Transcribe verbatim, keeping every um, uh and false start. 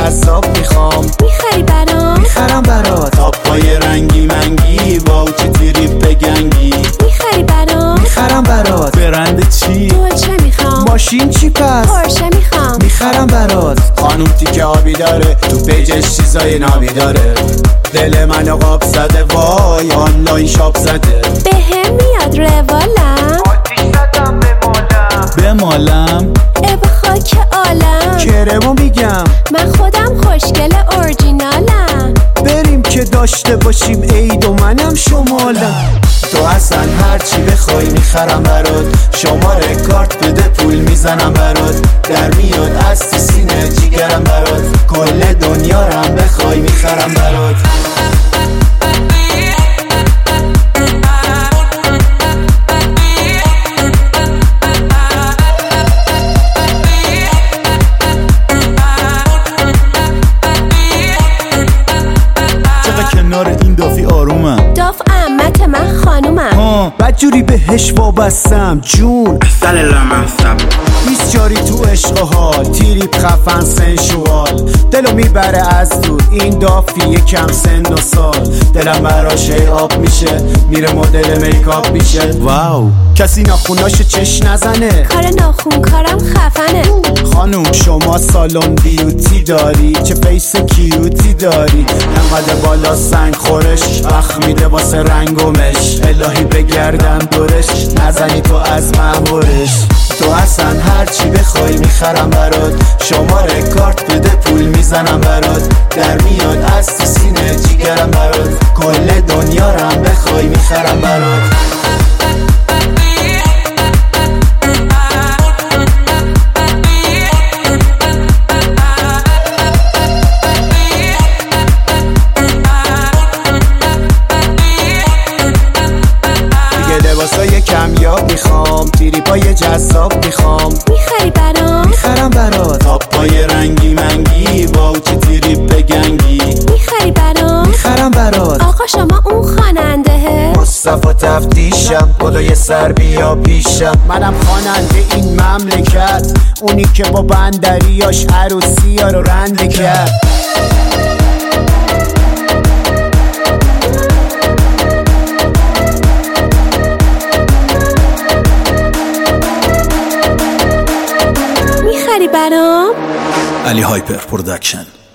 جذاب میخوام. میخری برام؟ میخرم برات. تاپای رنگی منگی واو چه تریپ گنگی. میخری برام؟ میخرم برات. برند چی؟ دولچه میخوام. ماشین چی پس؟ پورشه میخوام. میخرم برات. خانوم تیکه آبی داره تو پیجش چیزای نابی داره. دل منو قاب زده وای آنلاین شاپ زده. به هم میاد روالم آتیش زدم به مالم. به مالم ای به خاک عالم. کرمو میگم من خودم خوشگل اورجینالم. بریم که داشته باشیم عید و منم شمالم. تو اصلا هرچی بخوای میخرم برات. شماره کارت بده پول میزنم برات. در میاد از تو سینه جیگرم برات. کل دنیا رو هم بخوای میخرم برات. کنار این دافی آرومم. داف عمت من خانومم. ها بدجوری بهش وابستم جون. سال لامصب بیست جاری تو عشق و حال. تیریپ خفن سنشوال. دلو میبره از دور این دافی یکم سن و سال. دلم براش آب میشه میره مدل میکاپ میشه. واو کسی ناخوناشو چش نزنه. کار ناخون کارم خفنه. خانوم شما سالن بیوتی داری. چه فیس کیوتی داری. انقدر بالا سنگ خورش وقت میده واسه رنگومش. الهی بگردم دورش نزنی تو از مهورش. تو اصلا هرچی بخوای میخرم برات. شماره کارت بده پول میزنم برات. در میاد از تو سینه جیگرم برات. کل دنیا رو هم بخوای میخرم برات. لباسای کمیاب میخوام. تریپای جذاب میخوام. میخری برام؟ میخرم برات. تاپای رنگی منگی واو چه تریپ گنگی. میخری برام؟ میخرم برات. آقا شما اون خواننده؟ مصطفی تفتیشم بالای سر بیا پیشم. منم خواننده این مملکت. اونی که با بندریاش عروسی ها رو رنده کرد. میخری برام؟ علی هایپر پرودکشن.